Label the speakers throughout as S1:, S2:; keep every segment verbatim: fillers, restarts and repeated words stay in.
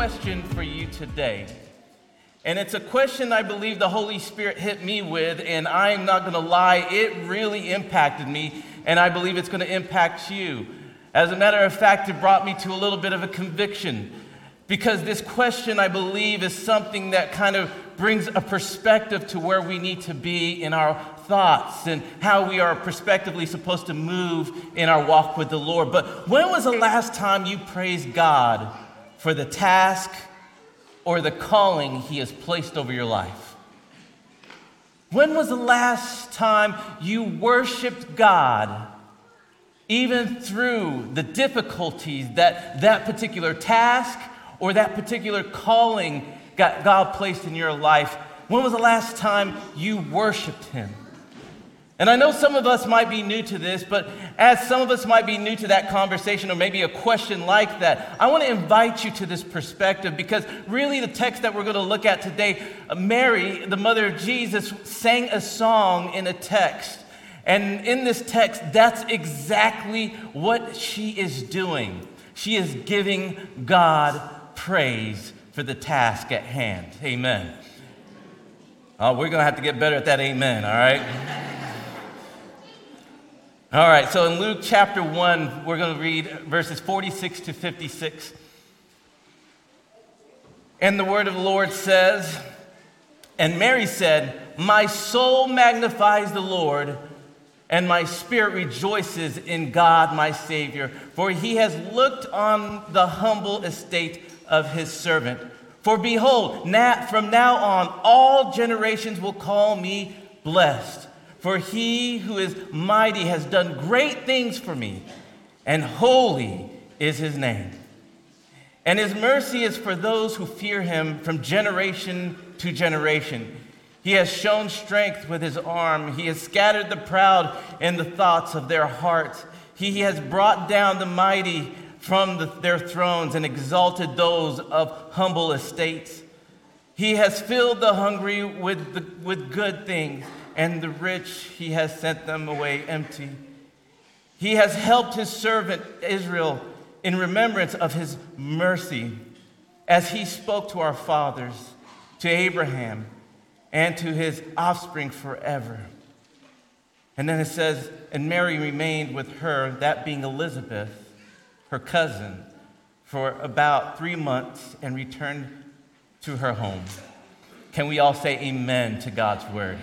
S1: question for you today. And it's a question I believe the Holy Spirit hit me with, and I'm not going to lie, it really impacted me, and I believe it's going to impact you. As a matter of fact, it brought me to a little bit of a conviction, because this question, I believe, is something that kind of brings a perspective to where we need to be in our thoughts and how we are prospectively supposed to move in our walk with the Lord. But when was the last time you praised God for the task or the calling He has placed over your life? When was the last time you worshiped God even through the difficulties that that particular task or that particular calling got God placed in your life? When was the last time you worshiped Him? And I know some of us might be new to this, but as some of us might be new to that conversation or maybe a question like that, I want to invite you to this perspective, because really the text that we're going to look at today, Mary, the mother of Jesus, sang a song in a text. And in this text, that's exactly what she is doing. She is giving God praise for the task at hand. Amen. Oh, we're going to have to get better at that amen, all right? All right, so in Luke chapter one, we're going to read verses forty-six to fifty-six. And the word of the Lord says, "And Mary said, 'My soul magnifies the Lord, and my spirit rejoices in God my Savior, for He has looked on the humble estate of His servant. For behold, now, from now on, all generations will call me blessed. For He who is mighty has done great things for me, and holy is His name. And His mercy is for those who fear Him from generation to generation. He has shown strength with His arm. He has scattered the proud in the thoughts of their hearts. He has brought down the mighty from the, their thrones and exalted those of humble estates. He has filled the hungry with, the, with good things, and the rich He has sent them away empty. He has helped His servant Israel in remembrance of His mercy, as He spoke to our fathers, to Abraham, and to his offspring forever.' And then it says, and Mary remained with her, that being Elizabeth, her cousin, for about three months and returned to her home." Can we all say amen to God's word?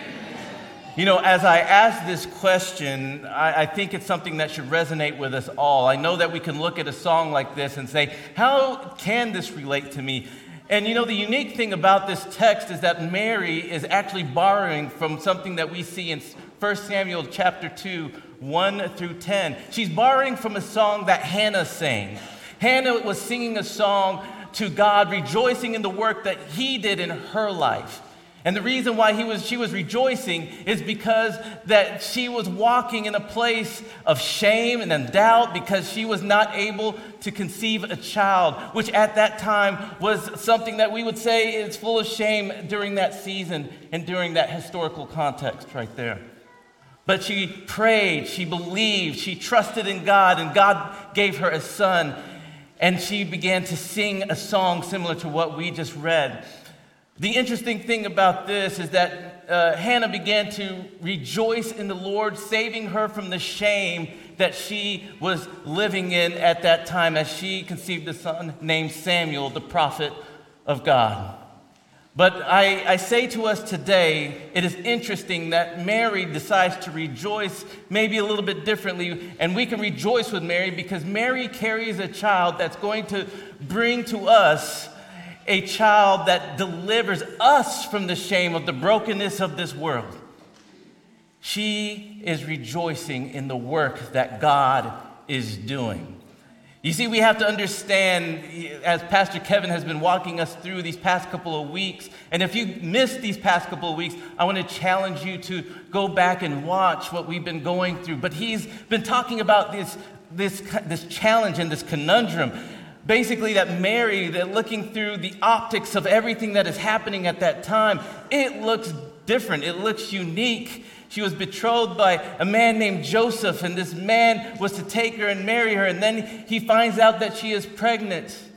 S1: You know, as I ask this question, I, I think it's something that should resonate with us all. I know that we can look at a song like this and say, how can this relate to me? And you know, the unique thing about this text is that Mary is actually borrowing from something that we see in First Samuel chapter two, one through ten. She's borrowing from a song that Hannah sang. Hannah was singing a song to God, rejoicing in the work that He did in her life. And the reason why he was, she was rejoicing is because that she was walking in a place of shame and then doubt, because she was not able to conceive a child, which at that time was something that we would say is full of shame during that season and during that historical context right there. But she prayed, she believed, she trusted in God, and God gave her a son. And she began to sing a song similar to what we just read. The interesting thing about this is that uh, Hannah began to rejoice in the Lord, saving her from the shame that she was living in at that time as she conceived a son named Samuel, the prophet of God. But I, I say to us today, it is interesting that Mary decides to rejoice maybe a little bit differently, and we can rejoice with Mary because Mary carries a child that's going to bring to us a child that delivers us from the shame of the brokenness of this world. She is rejoicing in the work that God is doing. You see, we have to understand, as Pastor Kevin has been walking us through these past couple of weeks, and if you missed these past couple of weeks, I want to challenge you to go back and watch what we've been going through. But he's been talking about this, this, this challenge and this conundrum. Basically, that Mary, that looking through the optics of everything that is happening at that time, it looks different. It looks unique. She was betrothed by a man named Joseph, and this man was to take her and marry her, and then he finds out that she is pregnant.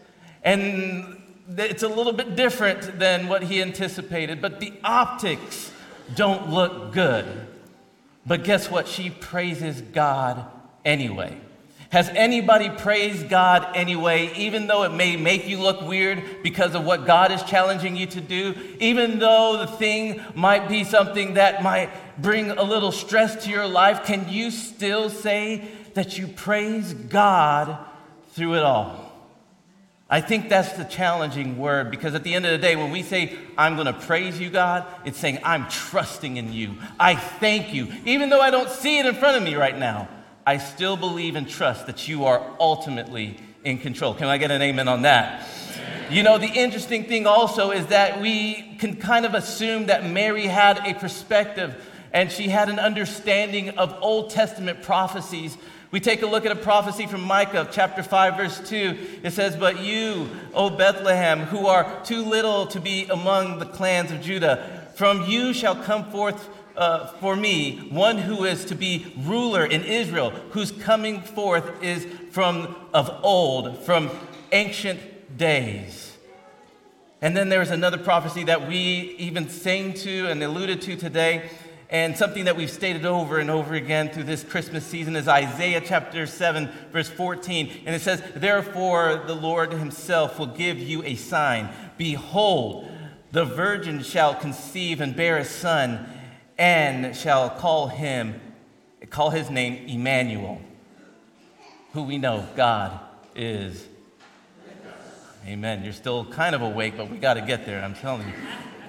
S1: And it's a little bit different than what he anticipated, but the optics don't look good. But guess what? She praises God anyway. Has anybody praised God anyway, even though it may make you look weird because of what God is challenging you to do, even though the thing might be something that might bring a little stress to your life? Can you still say that you praise God through it all? I think that's the challenging word, because at the end of the day, when we say, I'm going to praise you, God, it's saying, I'm trusting in you. I thank you. Even though I don't see it in front of me right now, I still believe and trust that you are ultimately in control. Can I get an amen on that? Amen. You know, the interesting thing also is that we can kind of assume that Mary had a perspective and she had an understanding of Old Testament prophecies. We take a look at a prophecy from Micah chapter five, verse two. It says, but you, O Bethlehem, who are too little to be among the clans of Judah, from you shall come forth uh, for me one who is to be ruler in Israel, whose coming forth is from of old, from ancient days. And then there's another prophecy that we even sang to and alluded to today. And something that we've stated over and over again through this Christmas season is Isaiah chapter seven, verse fourteen. And it says, therefore the Lord himself will give you a sign. Behold, the virgin shall conceive and bear a son, and shall call him, call his name Emmanuel, who we know God is. Amen. You're still kind of awake, but we got to get there, I'm telling you.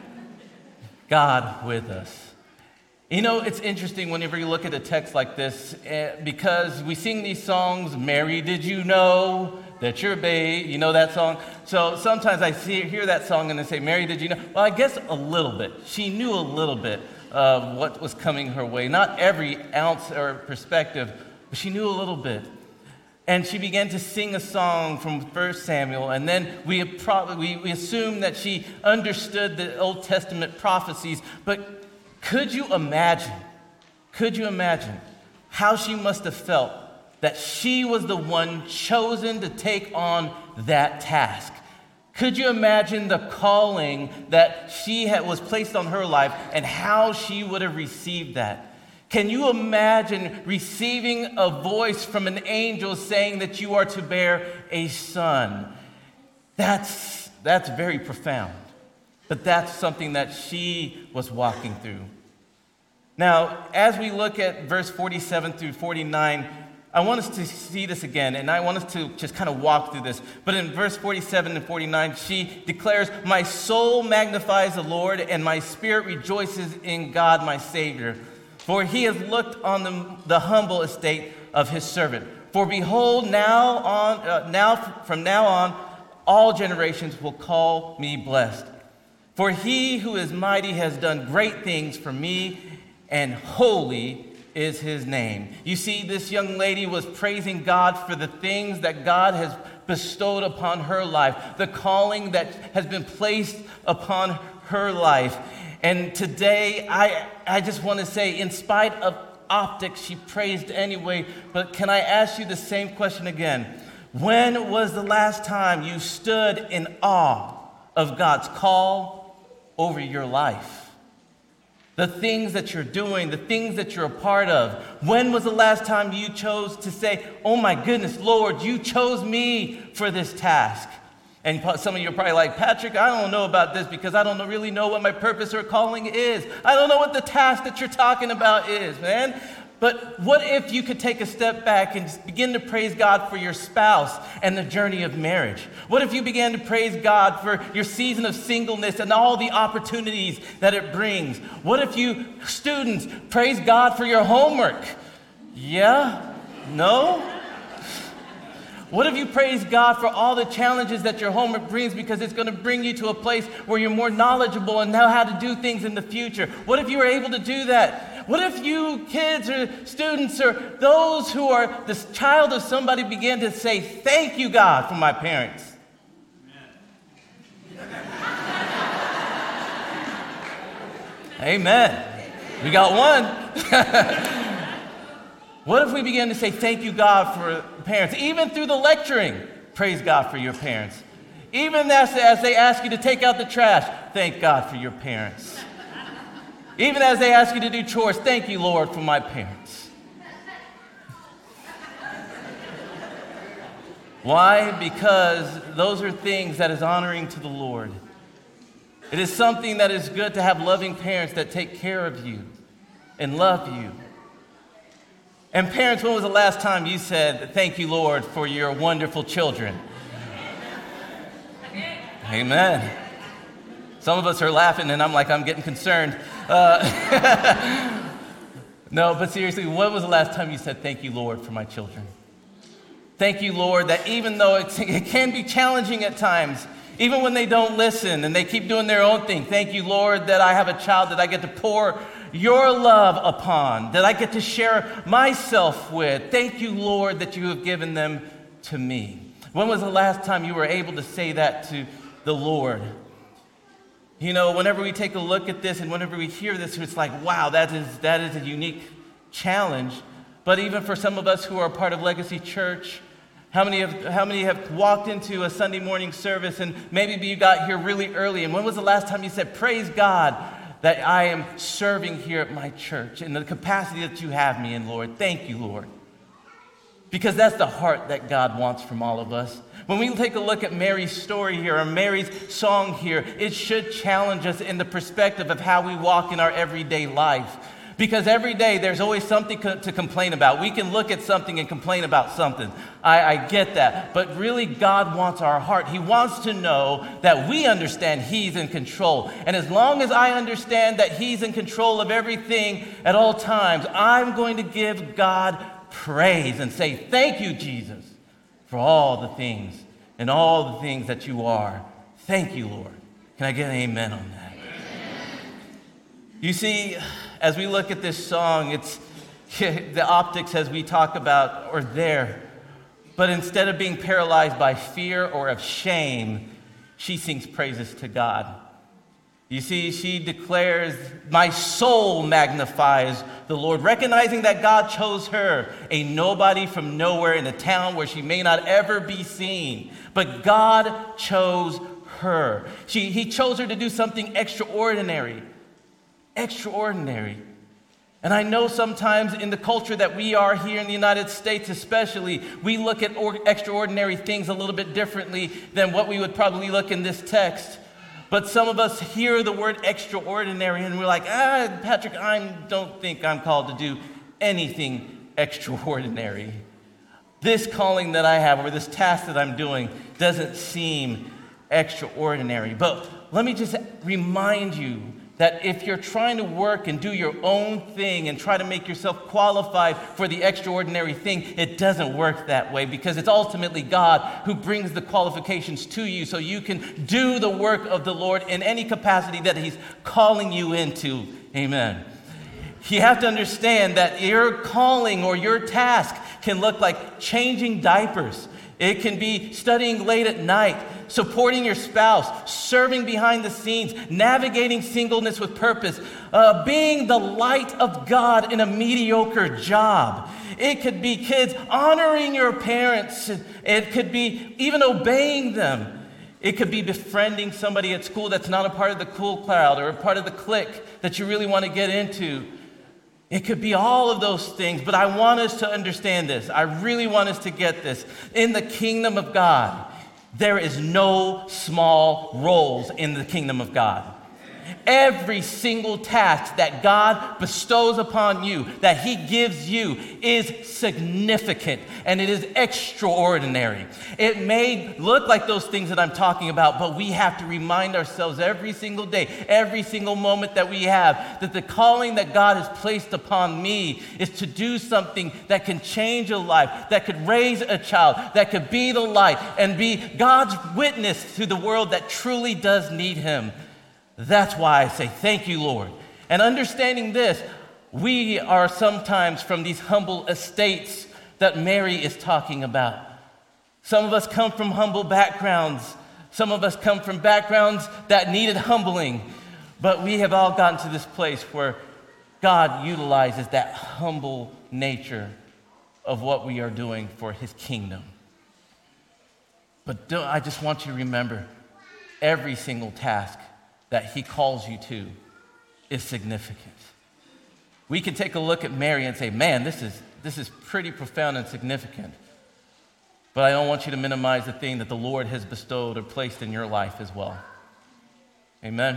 S1: God with us. You know, it's interesting whenever you look at a text like this, uh, because we sing these songs, Mary, did you know that you're a babe? You know that song? So sometimes I see, hear that song and they say, Mary, did you know? Well, I guess a little bit. She knew a little bit of what was coming her way. Not every ounce or perspective, but she knew a little bit. And she began to sing a song from First Samuel, and then we, probably, we, we assume that she understood the Old Testament prophecies, but Could you imagine, could you imagine how she must have felt that she was the one chosen to take on that task? Could you imagine the calling that she had, was placed on her life, and how she would have received that? Can you imagine receiving a voice from an angel saying that you are to bear a son? That's, that's very profound. But that's something that she was walking through. Now, as we look at verse forty-seven through forty-nine, I want us to see this again, and I want us to just kind of walk through this. But in verse forty-seven and forty-nine, she declares, my soul magnifies the Lord, and my spirit rejoices in God my Savior. For he has looked on the, the humble estate of his servant. For behold, now on, uh, now from now on, all generations will call me blessed. For he who is mighty has done great things for me, and holy is his name. You see, this young lady was praising God for the things that God has bestowed upon her life, the calling that has been placed upon her life. And today, I, I just want to say, in spite of optics, she praised anyway. But can I ask you the same question again? When was the last time you stood in awe of God's call over your life? The things that you're doing, the things that you're a part of. When was the last time you chose to say, oh my goodness, Lord, you chose me for this task? And some of you are probably like, Patrick, I don't know about this because I don't really know what my purpose or calling is. I don't know what the task that you're talking about is, man. But what if you could take a step back and just begin to praise God for your spouse and the journey of marriage? What if you began to praise God for your season of singleness and all the opportunities that it brings? What if you, students, praise God for your homework? Yeah? No? What if you praise God for all the challenges that your homework brings, because it's going to bring you to a place where you're more knowledgeable and know how to do things in the future? What if you were able to do that? What if you kids or students or those who are the child of somebody began to say, thank you, God, for my parents? Amen. We got one. What if we began to say, thank you, God, for parents? Even through the lecturing, praise God for your parents. Even as, as they ask you to take out the trash, thank God for your parents. Even as they ask you to do chores, thank you, Lord, for my parents. Why? Because those are things that is honoring to the Lord. It is something that is good to have loving parents that take care of you and love you. And parents, when was the last time you said, thank you, Lord, for your wonderful children? Amen. Some of us are laughing, and I'm like, I'm getting concerned. Uh, no, but seriously, when was the last time you said, thank you, Lord, for my children? Thank you, Lord, that even though it's, it can be challenging at times, even when they don't listen and they keep doing their own thing, thank you, Lord, that I have a child that I get to pour your love upon, that I get to share myself with. Thank you, Lord, that you have given them to me. When was the last time you were able to say that to the Lord? You know, whenever we take a look at this and whenever we hear this, it's like, wow, that is that is a unique challenge. But even for some of us who are part of Legacy Church, how many have, how many have walked into a Sunday morning service and maybe you got here really early, and when was the last time you said, praise God that I am serving here at my church in the capacity that you have me in, Lord. Thank you, Lord. Because that's the heart that God wants from all of us. When we take a look at Mary's story here, or Mary's song here, it should challenge us in the perspective of how we walk in our everyday life. Because every day there's always something co- to complain about. We can look at something and complain about something. I, I get that. But really, God wants our heart. He wants to know that we understand He's in control. And as long as I understand that He's in control of everything at all times, I'm going to give God praise and say, thank you, Jesus, for all the things and all the things that you are. Thank you, Lord. Can I get an amen on that? You see, as we look at this song, it's the optics as we talk about are there. But instead of being paralyzed by fear or of shame, she sings praises to God. You see, she declares, my soul magnifies the Lord, recognizing that God chose her, a nobody from nowhere in a town where she may not ever be seen. But God chose her. She, he chose her to do something extraordinary. Extraordinary. And I know sometimes in the culture that we are here in the United States especially, we look at or- extraordinary things a little bit differently than what we would probably look in this text. But some of us hear the word extraordinary and we're like, ah, Patrick, I don't think I'm called to do anything extraordinary. This calling that I have or this task that I'm doing doesn't seem extraordinary. But let me just remind you that if you're trying to work and do your own thing and try to make yourself qualified for the extraordinary thing, it doesn't work that way, because it's ultimately God who brings the qualifications to you so you can do the work of the Lord in any capacity that He's calling you into. Amen. You have to understand that your calling or your task can look like changing diapers. It can be studying late at night, supporting your spouse, serving behind the scenes, navigating singleness with purpose, uh, being the light of God in a mediocre job. It could be kids honoring your parents. It could be even obeying them. It could be befriending somebody at school that's not a part of the cool crowd or a part of the clique that you really want to get into. It could be all of those things, but I want us to understand this. I really want us to get this. In the kingdom of God, there is no small roles in the kingdom of God. Every single task that God bestows upon you, that He gives you, is significant and it is extraordinary. It may look like those things that I'm talking about, but we have to remind ourselves every single day, every single moment that we have, that the calling that God has placed upon me is to do something that can change a life, that could raise a child, that could be the light and be God's witness to the world that truly does need Him. That's why I say, thank you, Lord. And understanding this, we are sometimes from these humble estates that Mary is talking about. Some of us come from humble backgrounds. Some of us come from backgrounds that needed humbling. But we have all gotten to this place where God utilizes that humble nature of what we are doing for His kingdom. But don't, I just want you to remember, every single task that he calls you to is significant. We can take a look at Mary and say, man, this is, this is pretty profound and significant. But I don't want you to minimize the thing that the Lord has bestowed or placed in your life as well. Amen?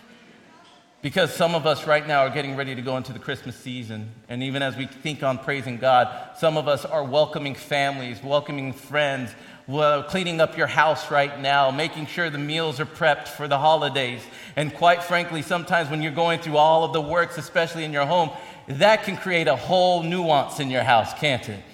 S1: Because some of us right now are getting ready to go into the Christmas season. And even as we think on praising God, some of us are welcoming families, welcoming friends, well, cleaning up your house right now, making sure the meals are prepped for the holidays. And quite frankly, sometimes when you're going through all of the works, especially in your home, that can create a whole nuance in your house, can't it?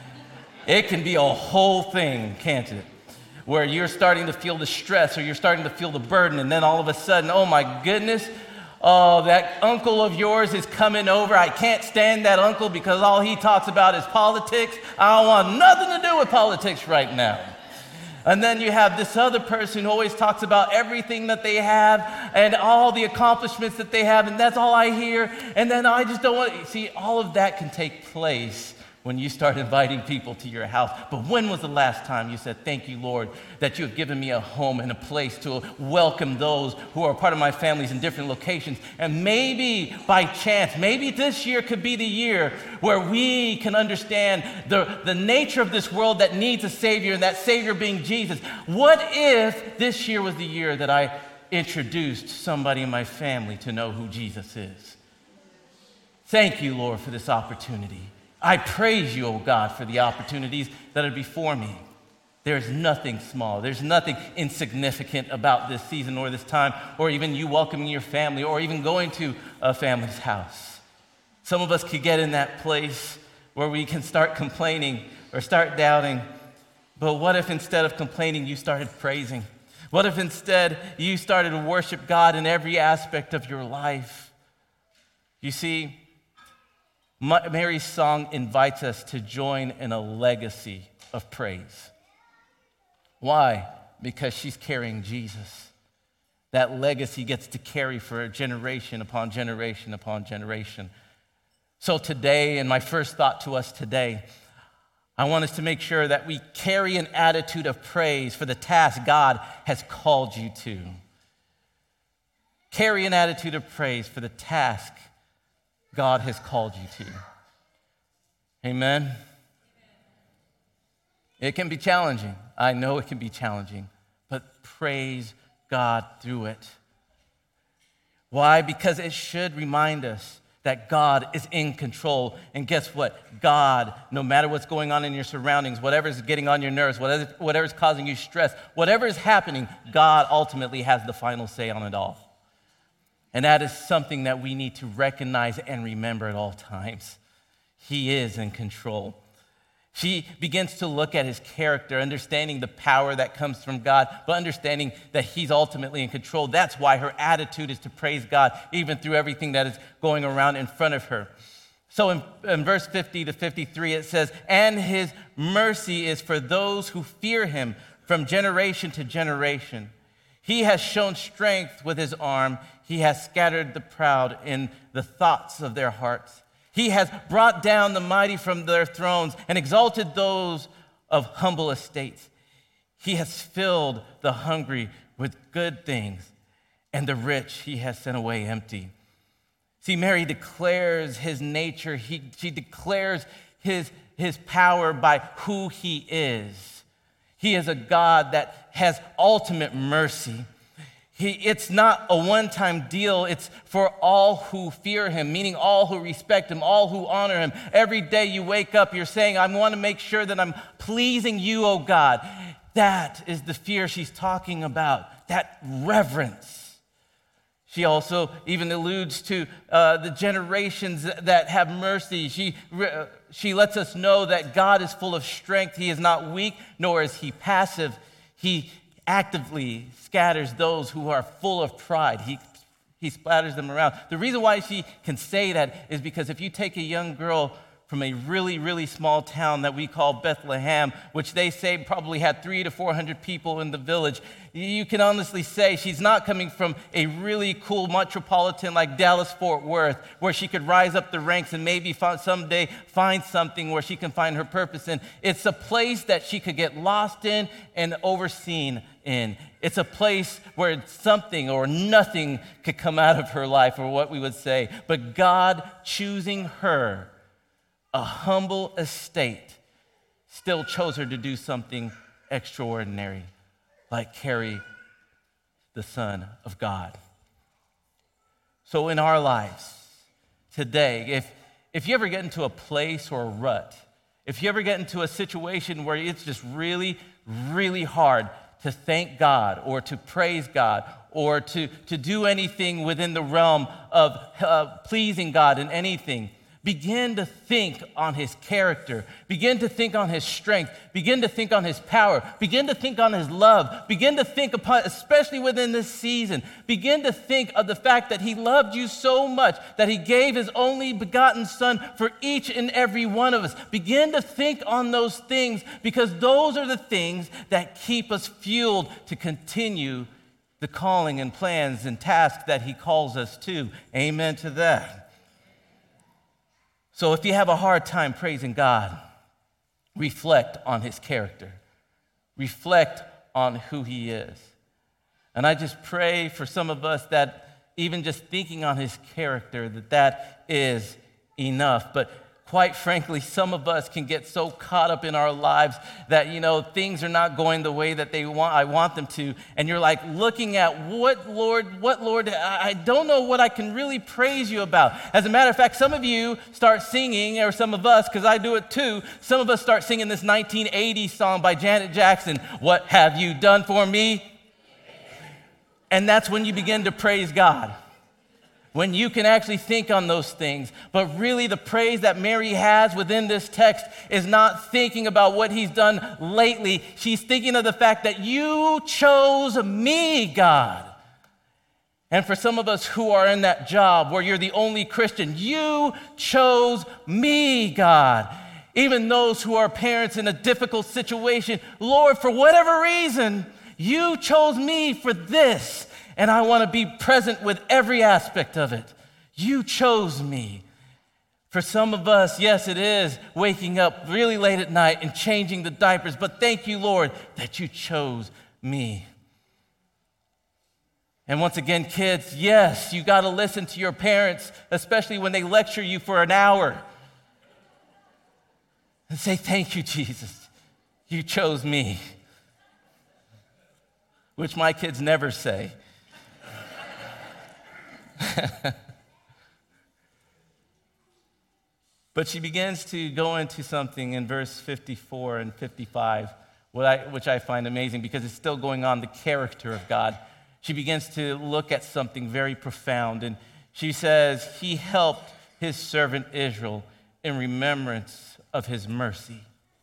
S1: It can be a whole thing, can't it? Where you're starting to feel the stress or you're starting to feel the burden, and then all of a sudden, oh my goodness, oh, that uncle of yours is coming over. I can't stand that uncle because all he talks about is politics. I don't want nothing to do with politics right now. And then you have this other person who always talks about everything that they have and all the accomplishments that they have, and that's all I hear. And then I just don't want to see, all of that can take place when you start inviting people to your house. But when was the last time you said, thank you, Lord, that you have given me a home and a place to welcome those who are part of my families in different locations? And maybe by chance, maybe this year could be the year where we can understand the, the nature of this world that needs a Savior, and that Savior being Jesus. What if this year was the year that I introduced somebody in my family to know who Jesus is? Thank you, Lord, for this opportunity. I praise you, O God, for the opportunities that are before me. There's nothing small. There's nothing insignificant about this season or this time, or even you welcoming your family, or even going to a family's house. Some of us could get in that place where we can start complaining or start doubting. But what if instead of complaining, you started praising? What if instead you started to worship God in every aspect of your life? You see, Mary's song invites us to join in a legacy of praise. Why? Because she's carrying Jesus. That legacy gets to carry for generation upon generation upon generation. So today, and my first thought to us today, I want us to make sure that we carry an attitude of praise for the task God has called you to. Carry an attitude of praise for the task God has called you to. Amen? It can be challenging. I know it can be challenging, but praise God through it. Why? Because it should remind us that God is in control. And guess what? God, no matter what's going on in your surroundings, whatever's getting on your nerves, whatever, whatever's causing you stress, whatever is happening, God ultimately has the final say on it all. And that is something that we need to recognize and remember at all times. He is in control. She begins to look at his character, understanding the power that comes from God, but understanding that he's ultimately in control. That's why her attitude is to praise God, even through everything that is going around in front of her. So in, in verse fifty to fifty-three, it says, "And his mercy is for those who fear him from generation to generation. He has shown strength with his arm. He has scattered the proud in the thoughts of their hearts. He has brought down the mighty from their thrones and exalted those of humble estates. He has filled the hungry with good things, and the rich he has sent away empty." See, Mary declares his nature. He, she declares his, his power by who he is. He is a God that has ultimate mercy. He, it's not a one-time deal. It's for all who fear him, meaning all who respect him, all who honor him. Every day you wake up, you're saying, I want to make sure that I'm pleasing you, oh God. That is the fear she's talking about, that reverence. She also even alludes to uh, the generations that have mercy. She, uh, she lets us know that God is full of strength. He is not weak, nor is he passive. He actively scatters those who are full of pride. He, he splatters them around. The reason why she can say that is because if you take a young girl from a really, really small town that we call Bethlehem, which they say probably had three to four hundred people in the village. You can honestly say she's not coming from a really cool metropolitan like Dallas-Fort Worth, where she could rise up the ranks and maybe find, someday find something where she can find her purpose in. It's a place that she could get lost in and overseen in. It's a place where something or nothing could come out of her life, or what we would say. But God choosing her, a humble estate, still chose her to do something extraordinary, like carry the Son of God. So in our lives today, if, if you ever get into a place or a rut, if you ever get into a situation where it's just really, really hard to thank God or to praise God or to, to do anything within the realm of uh, pleasing God in anything, begin to think on his character. Begin to think on his strength. Begin to think on his power. Begin to think on his love. Begin to think upon, especially within this season, begin to think of the fact that he loved you so much that he gave his only begotten Son for each and every one of us. Begin to think on those things, because those are the things that keep us fueled to continue the calling and plans and tasks that he calls us to. Amen to that. So if you have a hard time praising God, reflect on his character. Reflect on who he is. And I just pray for some of us that even just thinking on his character, that that is enough. But quite frankly, some of us can get so caught up in our lives that, you know, things are not going the way that they want, I want them to. And you're like looking at what, Lord, what, Lord, I don't know what I can really praise you about. As a matter of fact, some of you start singing, or some of us, because I do it too, some of us start singing this nineteen eighties song by Janet Jackson, "What Have You Done For Me?" And that's when you begin to praise God. When you can actually think on those things. But really the praise that Mary has within this text is not thinking about what he's done lately. She's thinking of the fact that you chose me, God. And for some of us who are in that job where you're the only Christian, you chose me, God. Even those who are parents in a difficult situation, Lord, for whatever reason, you chose me for this. And I want to be present with every aspect of it. You chose me. For some of us, yes, it is waking up really late at night and changing the diapers. But thank you, Lord, that you chose me. And once again, kids, yes, you got to listen to your parents, especially when they lecture you for an hour. And say, thank you, Jesus. You chose me. Which my kids never say. But she begins to go into something in verse fifty-four and fifty-five, what I, which I find amazing because it's still going on, the character of God. She begins to look at something very profound, and she says, he helped his servant Israel in remembrance of his mercy,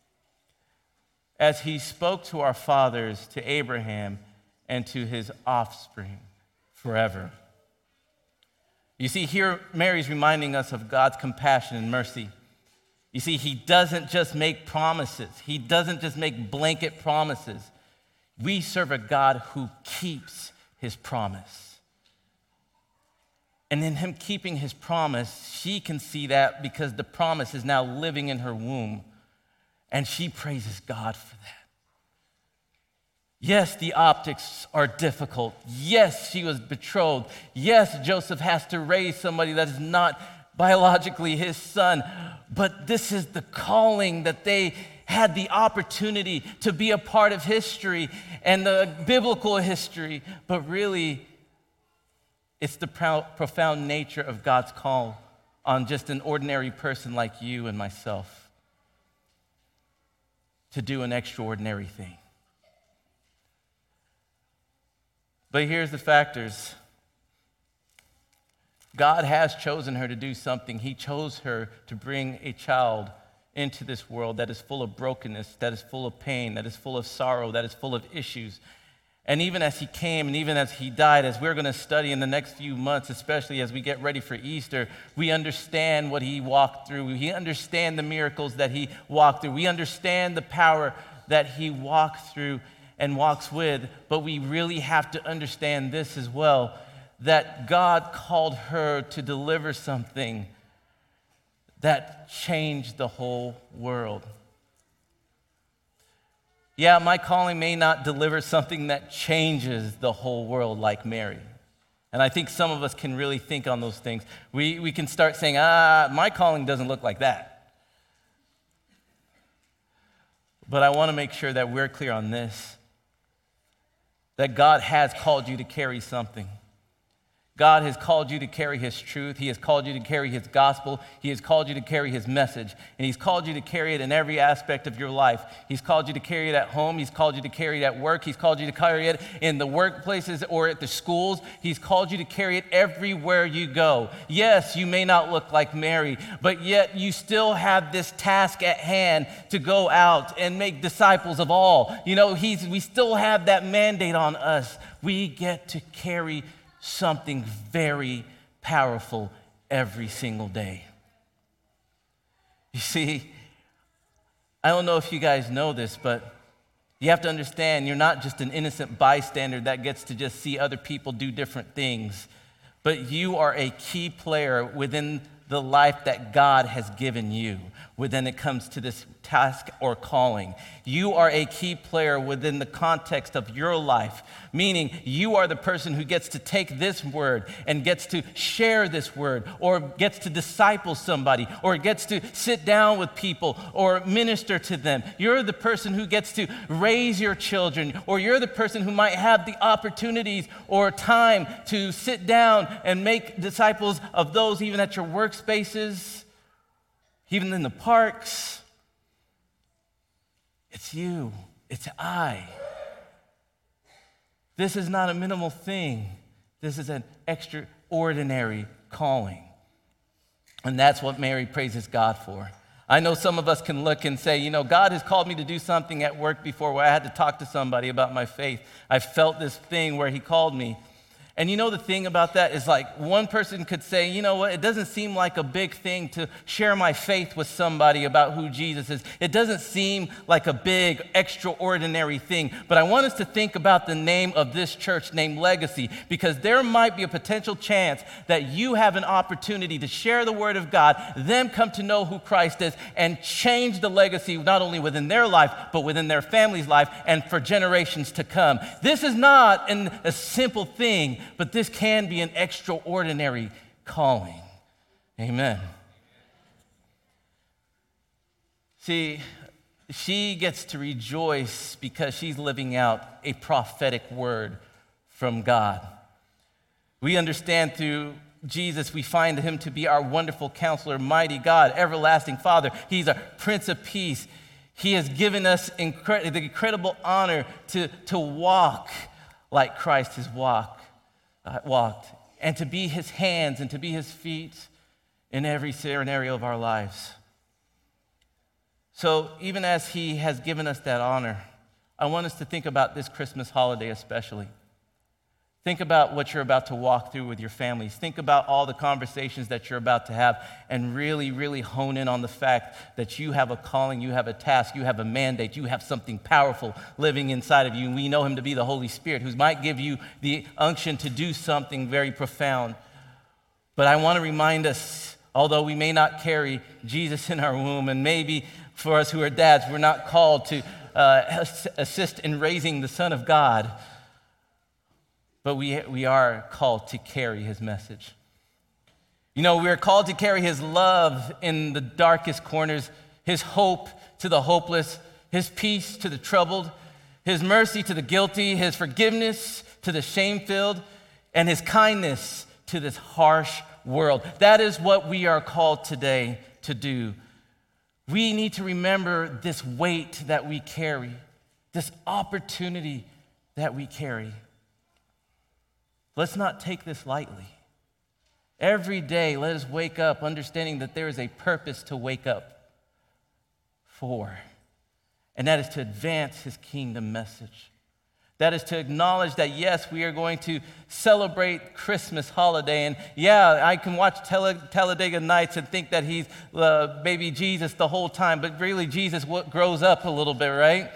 S1: as he spoke to our fathers, to Abraham, and to his offspring forever. You see, here Mary's reminding us of God's compassion and mercy. You see, he doesn't just make promises. He doesn't just make blanket promises. We serve a God who keeps his promise. And in him keeping his promise, she can see that because the promise is now living in her womb. And she praises God for that. Yes, the optics are difficult. Yes, she was betrothed. Yes, Joseph has to raise somebody that is not biologically his son. But this is the calling that they had the opportunity to be a part of history and the biblical history. But really, it's the profound nature of God's call on just an ordinary person like you and myself to do an extraordinary thing. But here's the factors. God has chosen her to do something. He chose her to bring a child into this world that is full of brokenness, that is full of pain, that is full of sorrow, that is full of issues. And even as he came and even as he died, as we're going to study in the next few months, especially as we get ready for Easter, we understand what he walked through. We understand the miracles that he walked through. We understand the power that he walked through and walks with. But we really have to understand this as well, that God called her to deliver something that changed the whole world. Yeah, my calling may not deliver something that changes the whole world like Mary. And I think some of us can really think on those things. We, we can start saying, ah, my calling doesn't look like that. But I want to make sure that we're clear on this, that God has called you to carry something. God has called you to carry his truth. He has called you to carry his gospel. He has called you to carry his message. And he's called you to carry it in every aspect of your life. He's called you to carry it at home. He's called you to carry it at work. He's called you to carry it in the workplaces or at the schools. He's called you to carry it everywhere you go. Yes, you may not look like Mary, but yet you still have this task at hand to go out and make disciples of all. You know, he's, we still have that mandate on us. We get to carry something very powerful every single day. You see, I don't know if you guys know this, but you have to understand you're not just an innocent bystander that gets to just see other people do different things, but you are a key player within the life that God has given you when it comes to this task or calling. You are a key player within the context of your life, meaning you are the person who gets to take this word and gets to share this word, or gets to disciple somebody, or gets to sit down with people or minister to them. You're the person who gets to raise your children, or you're the person who might have the opportunities or time to sit down and make disciples of those even at your workspaces, even in the parks. It's you. It's I. This is not a minimal thing. This is an extraordinary calling. And that's what Mary praises God for. I know some of us can look and say, you know, God has called me to do something at work before where I had to talk to somebody about my faith. I felt this thing where he called me. And you know the thing about that is, like, one person could say, you know what, it doesn't seem like a big thing to share my faith with somebody about who Jesus is. It doesn't seem like a big, extraordinary thing. But I want us to think about the name of this church named Legacy, because there might be a potential chance that you have an opportunity to share the word of God, them come to know who Christ is, and change the legacy not only within their life, but within their family's life and for generations to come. This is not an, a simple thing, but this can be an extraordinary calling. Amen. See, she gets to rejoice because she's living out a prophetic word from God. We understand through Jesus, we find him to be our wonderful counselor, mighty God, everlasting Father. He's our Prince of Peace. He has given us incre- the incredible honor to, to walk like Christ has walked. Uh, walked, and to be his hands and to be his feet in every scenario of our lives. So even as he has given us that honor, I want us to think about this Christmas holiday especially. Think about what you're about to walk through with your families. Think about all the conversations that you're about to have, and really, really hone in on the fact that you have a calling, you have a task, you have a mandate, you have something powerful living inside of you. And we know him to be the Holy Spirit, who might give you the unction to do something very profound. But I want to remind us, although we may not carry Jesus in our womb, and maybe for us who are dads, we're not called to uh, assist in raising the Son of God, but we, we are called to carry his message. You know, we are called to carry his love in the darkest corners, his hope to the hopeless, his peace to the troubled, his mercy to the guilty, his forgiveness to the shame-filled, and his kindness to this harsh world. That is what we are called today to do. We need to remember this weight that we carry, this opportunity that we carry. Let's not take this lightly. Every day, let us wake up understanding that there is a purpose to wake up for, and that is to advance his kingdom message. That is to acknowledge that, yes, we are going to celebrate Christmas holiday. And yeah, I can watch Tele- Talladega Nights and think that he's uh, baby Jesus the whole time, but really Jesus w- grows up a little bit, right?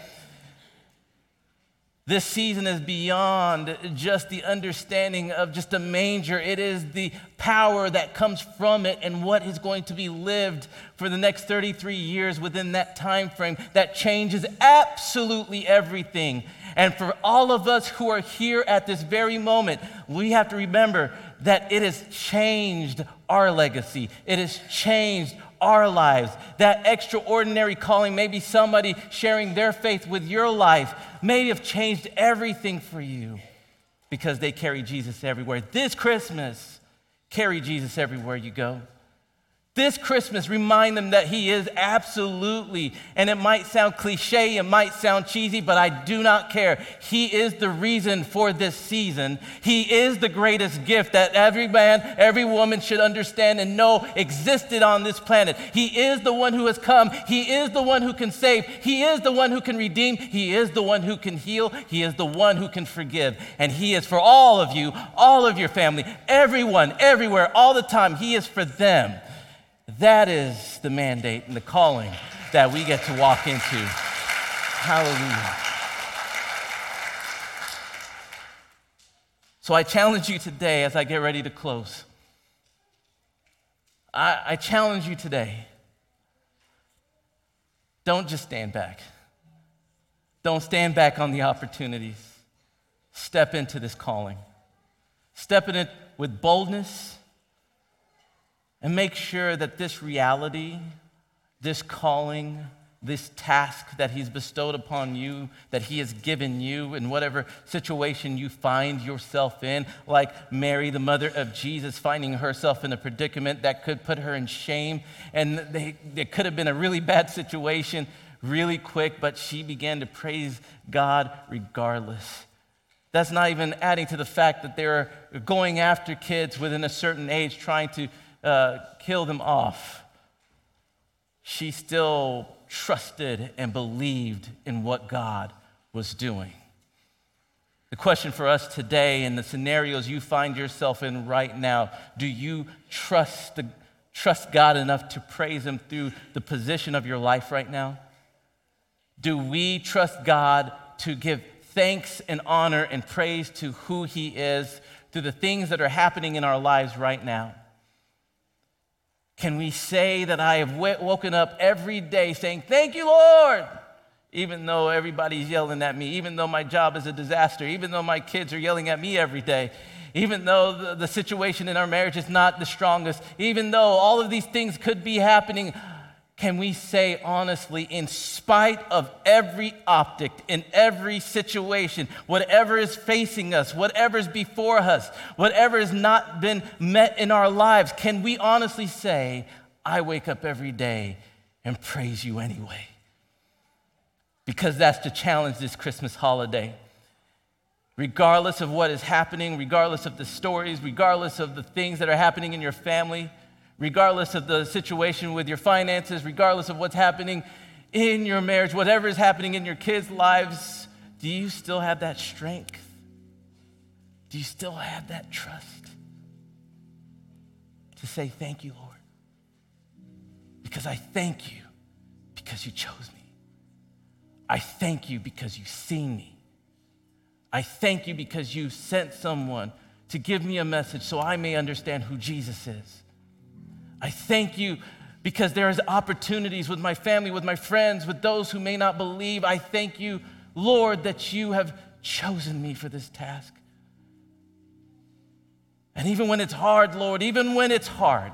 S1: This season is beyond just the understanding of just a manger. It is the power that comes from it and what is going to be lived for the next thirty-three years within that time frame that changes absolutely everything. And for all of us who are here at this very moment, we have to remember that it has changed our legacy. It has changed our lives. That extraordinary calling, maybe somebody sharing their faith with your life, may have changed everything for you because they carry Jesus everywhere. This Christmas, carry Jesus everywhere you go. This Christmas, remind them that he is absolutely, and it might sound cliche, it might sound cheesy, but I do not care. He is the reason for this season. He is the greatest gift that every man, every woman should understand and know existed on this planet. He is the one who has come. He is the one who can save. He is the one who can redeem. He is the one who can heal. He is the one who can forgive. And he is for all of you, all of your family, everyone, everywhere, all the time. He is for them. That is the mandate and the calling that we get to walk into. Hallelujah. So I challenge you today as I get ready to close. I, I challenge you today. Don't just stand back. Don't stand back on the opportunities. Step into this calling. Step in it with boldness. And make sure that this reality, this calling, this task that he's bestowed upon you, that he has given you in whatever situation you find yourself in, like Mary, the mother of Jesus, finding herself in a predicament that could put her in shame. And they, it could have been a really bad situation really quick, but she began to praise God regardless. That's not even adding to the fact that they're going after kids within a certain age, trying to Uh, kill them off. She still trusted and believed in what God was doing. The question for us today in the scenarios you find yourself in right now, do you trust, the, trust God enough to praise him through the position of your life right now? Do we trust God to give thanks and honor and praise to who he is through the things that are happening in our lives right now? Can we say that I have w- woken up every day saying, thank you, Lord, even though everybody's yelling at me, even though my job is a disaster, even though my kids are yelling at me every day, even though the, the situation in our marriage is not the strongest, even though all of these things could be happening? Can we say honestly, in spite of every optic, in every situation, whatever is facing us, whatever is before us, whatever has not been met in our lives, can we honestly say, I wake up every day and praise you anyway? Because that's the challenge this Christmas holiday. Regardless of what is happening, regardless of the stories, regardless of the things that are happening in your family, regardless of the situation with your finances, regardless of what's happening in your marriage, whatever is happening in your kids' lives, do you still have that strength? Do you still have that trust to say, thank you, Lord? Because I thank you because you chose me. I thank you because you've seen me. I thank you because you sent someone to give me a message so I may understand who Jesus is. I thank you because there's opportunities with my family, with my friends, with those who may not believe. I thank you, Lord, that you have chosen me for this task. And even when it's hard, Lord, even when it's hard,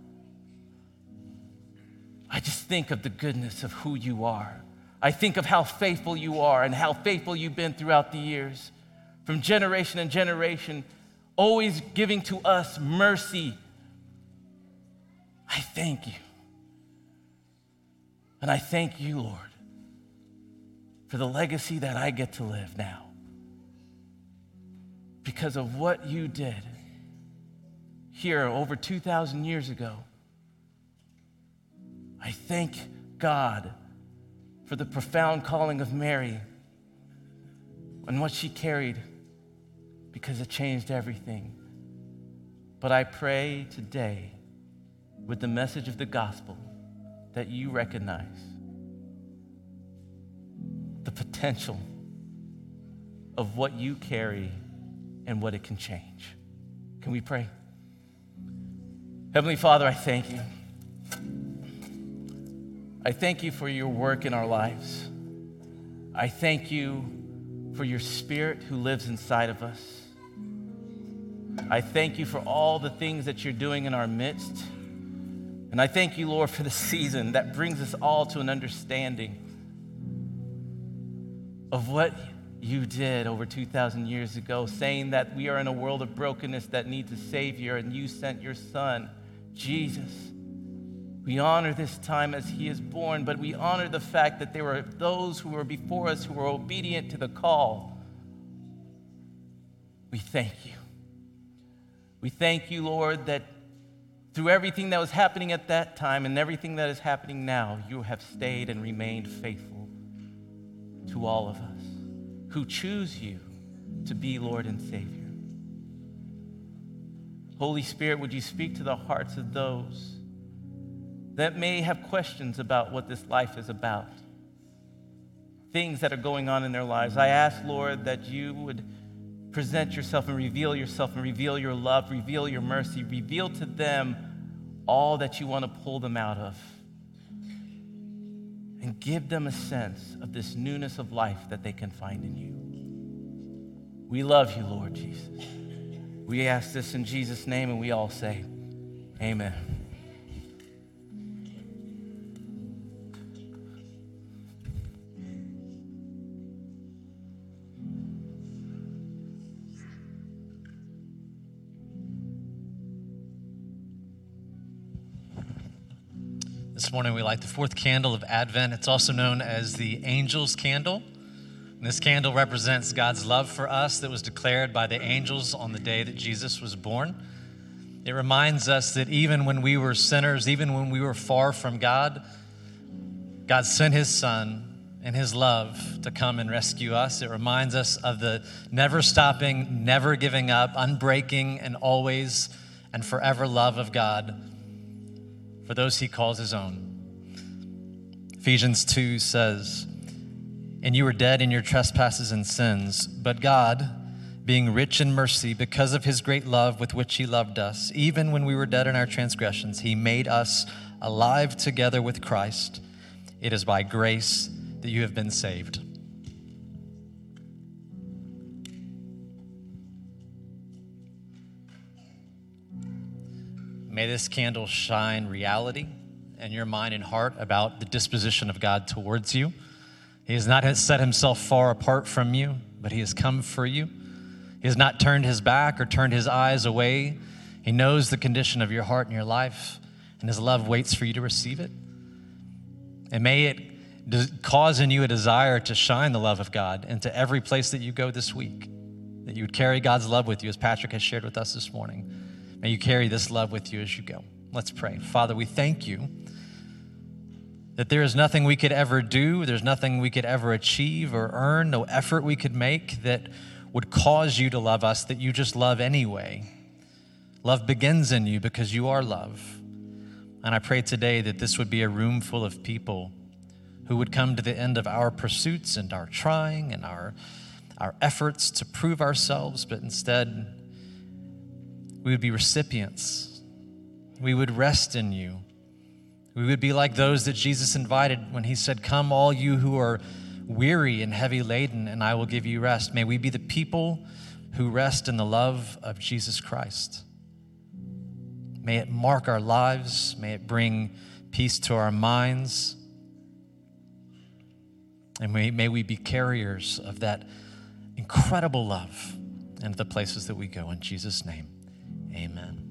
S1: I just think of the goodness of who you are. I think of how faithful you are and how faithful you've been throughout the years, from generation and generation, always giving to us mercy. I thank you. And I thank you, Lord, for the legacy that I get to live now because of what you did here over two thousand years ago. I thank God for the profound calling of Mary, and what she carried, because it changed everything. But I pray today, with the message of the gospel, that you recognize the potential of what you carry and what it can change. Can we pray? Heavenly Father, I thank you. I thank you for your work in our lives. I thank you for your Spirit who lives inside of us. I thank you for all the things that you're doing in our midst. And I thank you, Lord, for the season that brings us all to an understanding of what you did over two thousand years ago, saying that we are in a world of brokenness that needs a Savior, and you sent your Son, Jesus. We honor this time as he is born, but we honor the fact that there were those who were before us who were obedient to the call. We thank you. We thank you, Lord, that through everything that was happening at that time and everything that is happening now, you have stayed and remained faithful to all of us who choose you to be Lord and Savior. Holy Spirit, would you speak to the hearts of those that may have questions about what this life is about, things that are going on in their lives? I ask, Lord, that you would present yourself and reveal yourself and reveal your love, reveal your mercy, reveal to them all that you want to pull them out of, and give them a sense of this newness of life that they can find in you. We love you, Lord Jesus. We ask this in Jesus' name, and we all say, amen.
S2: This morning we light the fourth candle of Advent. It's also known as the angel's candle. And this candle represents God's love for us that was declared by the angels on the day that Jesus was born. It reminds us that even when we were sinners, even when we were far from God, God sent his Son and his love to come and rescue us. It reminds us of the never stopping, never giving up, unbreaking, and always and forever love of God for those he calls his own. Ephesians two says, "And you were dead in your trespasses and sins, but God, being rich in mercy, because of his great love with which he loved us, even when we were dead in our transgressions, he made us alive together with Christ. It is by grace that you have been saved." May this candle shine reality in your mind and heart about the disposition of God towards you. He has not set himself far apart from you, but he has come for you. He has not turned his back or turned his eyes away. He knows the condition of your heart and your life, and his love waits for you to receive it. And may it cause in you a desire to shine the love of God into every place that you go this week, that you would carry God's love with you, as Patrick has shared with us this morning. May you carry this love with you as you go. Let's pray. Father, we thank you that there is nothing we could ever do, there's nothing we could ever achieve or earn, no effort we could make that would cause you to love us, that you just love anyway. Love begins in you because you are love. And I pray today that this would be a room full of people who would come to the end of our pursuits and our trying and our, our efforts to prove ourselves, but instead we would be recipients. We would rest in you. We would be like those that Jesus invited when he said, "Come all you who are weary and heavy laden, and I will give you rest." May we be the people who rest in the love of Jesus Christ. May it mark our lives. May it bring peace to our minds. And may, may we be carriers of that incredible love into the places that we go. In Jesus' name, amen.